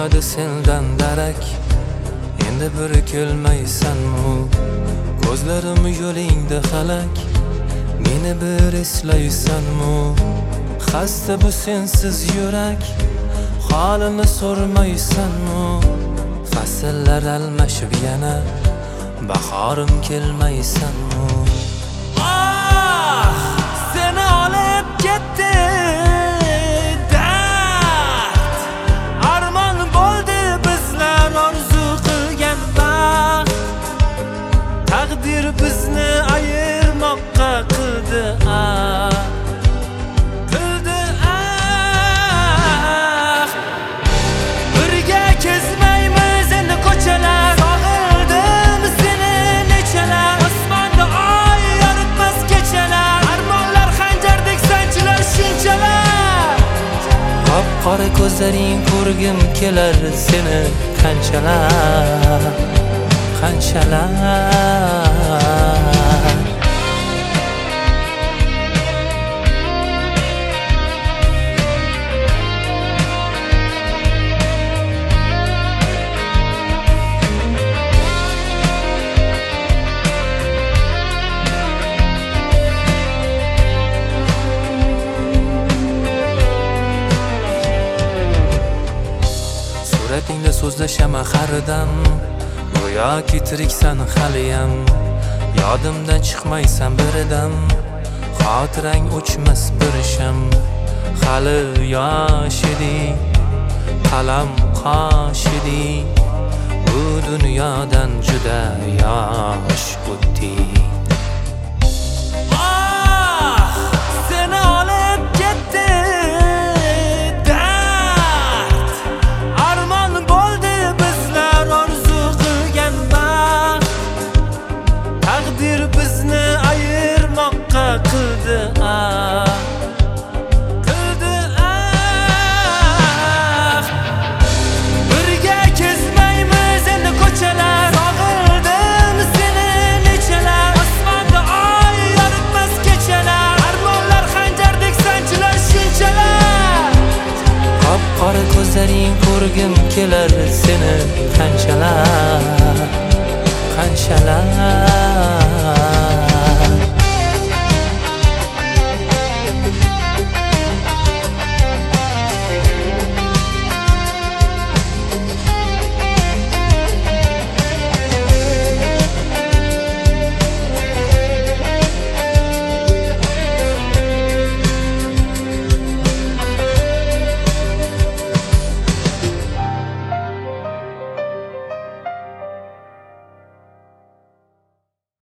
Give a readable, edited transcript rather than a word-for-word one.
bermadi sendan darak. Endi bir kelmaysanmi? Ko'zlarim yo'lingda halak. Meni bir eslaysanmi? Xasta bu sensiz yurak. Holini so'rmaysanmi? Fasllar almashib yana bahorim kelmaysanmi? Seni olib ketdi dard. Armon bo'ldi bizlar orzu qilgan baxt. Taqdir bizni ayirmoqqa qildi birga kezmaymiz endi ko'chalar. Sog'ildim seni nechalar. Osmonda oy yoritmas kechalar. Armonlar xanjardek sanchilar shunchalar. Qop-qora ko'zlaring ko'rgim kelar seni qanchalar, qanchalar. Suratingda so'zlashaman haridan. Go'yoki tiriksan haliyam. Yodimdan chiqmaysan biridan. Xotirang o'chmas bir sham. Hali yosh eding, qalam qosh eding. Bu dunyodan juda yosh o'tding. Seni olib ketdi dard. Armon bo'ldi bizlar orzu qilgan baxt. Taqdir bizni ayirmoqqa qildi birga kezmaymiz endi ko'chalar. Sog'ildim seni nechalar. Osmonda oy yoritmas kechalar. Armonlar xanjardek sanchilar shunchalar. Qop-qora ko'zlaring ko'rgim kelar seni qanchalar, qanchalar.